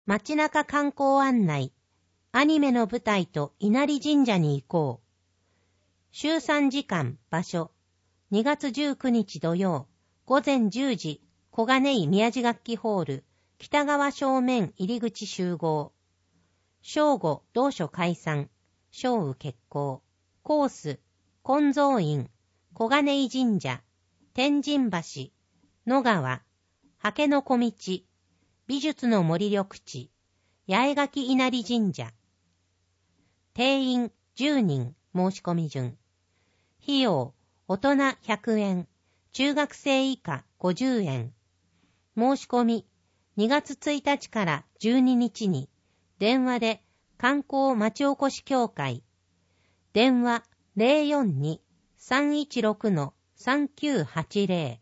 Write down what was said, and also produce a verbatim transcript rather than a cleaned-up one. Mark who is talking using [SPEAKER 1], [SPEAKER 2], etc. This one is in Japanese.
[SPEAKER 1] 街中観光案内。アニメの舞台と稲荷神社に行こう。週さんじかん、場所。にがつじゅうくにち土曜、ごぜんじゅうじ、小金井宮地楽器ホール、北側正面入り口集合。正午、同所解散。正午決行。コース、金蔵院、小金井神社、天神橋、野川、刷毛の小道、美術の森緑地、八重垣稲荷神社。定員じゅうにん、申し込み順。費用、大人ひゃくえん、中学生以下ごじゅうえん。申し込み、にがつついたちからじゅうににちに、電話で観光町おこし協会。電話 ゼロよんに さんいちろく さんきゅうはちゼロ